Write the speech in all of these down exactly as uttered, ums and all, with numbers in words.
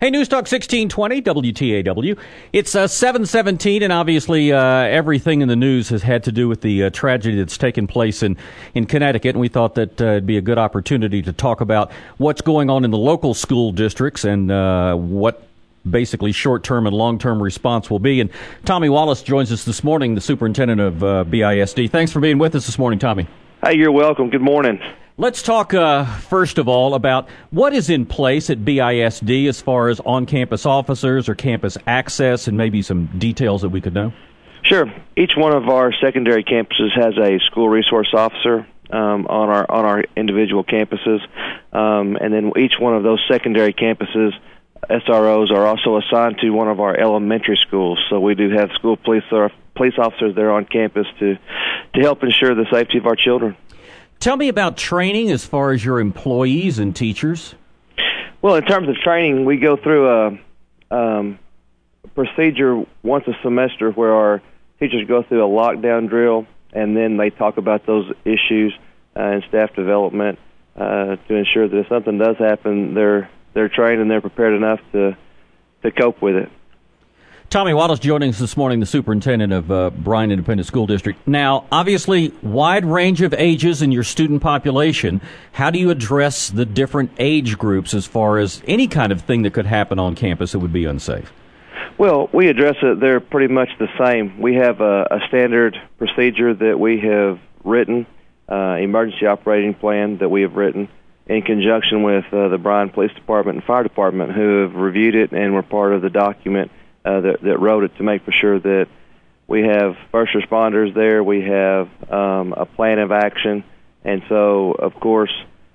Hey, News Talk sixteen twenty, W T A W. It's uh, seven seventeen, and obviously uh, everything in the news has had to do with the uh, tragedy that's taken place in, in Connecticut, and we thought that uh, it'd be a good opportunity to talk about what's going on in the local school districts and uh, what basically short-term and long-term response will be. And Tommy Wallace joins us this morning, the superintendent of uh, B I S D. Thanks for being with us this morning, Tommy. Hey, you're welcome. Good morning. Let's talk, uh, first of all, about what is in place at B I S D as far as on-campus officers or campus access, and maybe some details that we could know. Sure. Each one of our secondary campuses has a school resource officer um, on our on our individual campuses, um, and then each one of those secondary campuses, S R Os are also assigned to one of our elementary schools. So we do have school police or police officers there on campus to to help ensure the safety of our children. Tell me about training as far as your employees and teachers. Well, in terms of training, we go through a um, procedure once a semester where our teachers go through a lockdown drill, and then they talk about those issues uh, and staff development uh, to ensure that if something does happen, they're they're trained and they're prepared enough to to cope with it. Tommy Wallace joining us this morning, the superintendent of uh, Bryan Independent School District. Now, obviously, wide range of ages in your student population. How do you address the different age groups as far as any kind of thing that could happen on campus that would be unsafe? Well, we address it. They're pretty much the same. We have a, a standard procedure that we have written, uh, emergency operating plan that we have written in conjunction with uh, the Bryan Police Department and Fire Department, who have reviewed it and were part of the document Uh, that, that wrote it to make for sure that we have first responders there, we have um, a plan of action, and so, of course,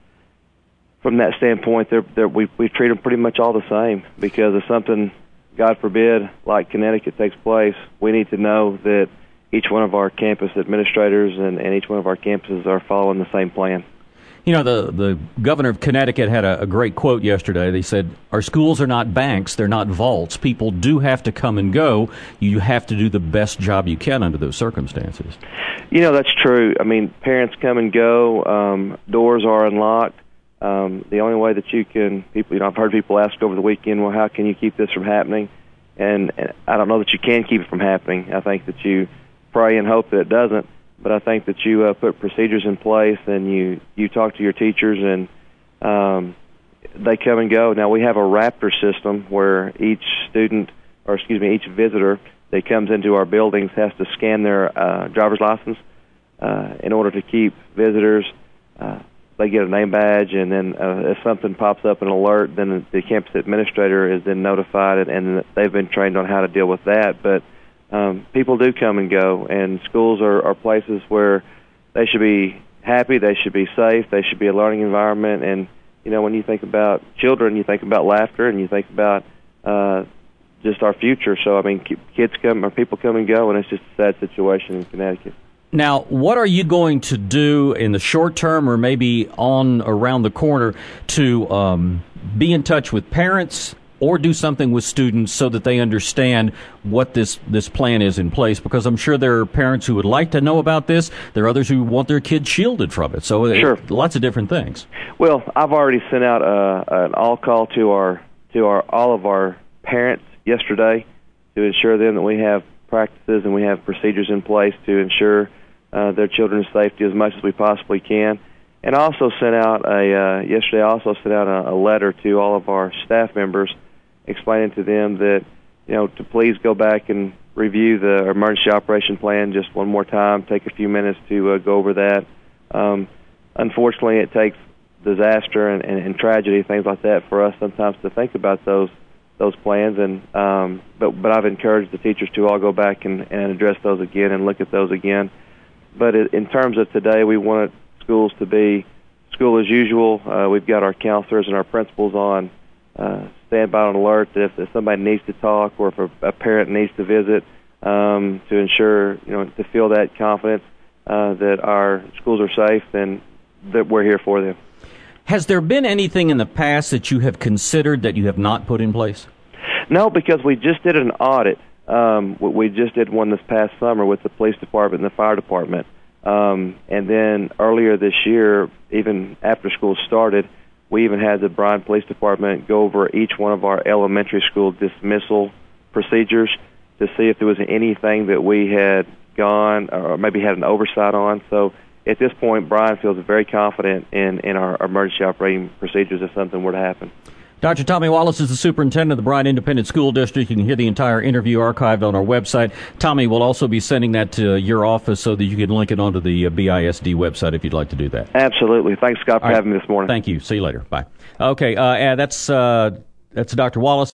from that standpoint, they're, they're, we, we treat them pretty much all the same, because if something, God forbid, like Connecticut takes place, we need to know that each one of our campus administrators and, and each one of our campuses are following the same plan. You know, the, the governor of Connecticut had a, a great quote yesterday. They said, our schools are not banks, they're not vaults. People do have to come and go. You have to do the best job you can under those circumstances. You know, that's true. I mean, parents come and go. Um, doors are unlocked. Um, the only way that you can, people, you know, I've heard people ask over the weekend, well, how can you keep this from happening? And, and I don't know that you can keep it from happening. I think that you pray and hope that it doesn't. But I think that you uh, put procedures in place, and you, you talk to your teachers, and um, they come and go. Now, we have a Raptor system where each student, or excuse me, each visitor that comes into our buildings has to scan their uh, driver's license uh, in order to keep visitors. Uh, they get a name badge, and then uh, if something pops up, an alert, then the campus administrator is then notified, and, and they've been trained on how to deal with that. But Um, people do come and go, and schools are, are places where they should be happy, they should be safe, they should be a learning environment. And, you know, when you think about children, you think about laughter, and you think about uh, just our future. So, I mean, kids come, or people come and go, and it's just a sad situation in Connecticut. Now, what are you going to do in the short term, or maybe on around the corner, to um, be in touch with parents or do something with students so that they understand what this, this plan is in place? Because I'm sure there are parents who would like to know about this. There are others who want their kids shielded from it. So sure. it, lots of different things. Well, I've already sent out a, an all call to our to our all of our parents yesterday to ensure them that we have practices and we have procedures in place to ensure uh, their children's safety as much as we possibly can. And I also sent out a uh, yesterday. I also sent out a, a letter to all of our staff members, explaining to them that, you know, to please go back and review the emergency operation plan just one more time, take a few minutes to uh, go over that. Um, unfortunately, it takes disaster and, and, and tragedy, things like that, for us sometimes to think about those those plans. And um, but, but I've encouraged the teachers to all go back and, and address those again and look at those again. But in terms of today, we want schools to be school as usual. Uh, we've got our counselors and our principals on Uh, stand by on alert that if, if somebody needs to talk or if a, a parent needs to visit, um, to ensure, you know, to feel that confidence uh, that our schools are safe and that we're here for them. Has there been anything in the past that you have considered that you have not put in place? No, because we just did an audit. Um, we just did one this past summer with the police department and the fire department. Um, and then earlier this year, even after school started, We even had the Bryan Police Department go over each one of our elementary school dismissal procedures to see if there was anything that we had gone or maybe had an oversight on. So at this point, Bryan feels very confident in, in our emergency operating procedures if something were to happen. Doctor Tommy Wallace is the superintendent of the Bryan Independent School District. You can hear the entire interview archived on our website. Tommy will also be sending that to your office so that you can link it onto the uh, B I S D website if you'd like to do that. Absolutely. Thanks, Scott, for right. having me this morning. Thank you. See you later. Bye. Okay, uh, that's uh, that's Doctor Wallace.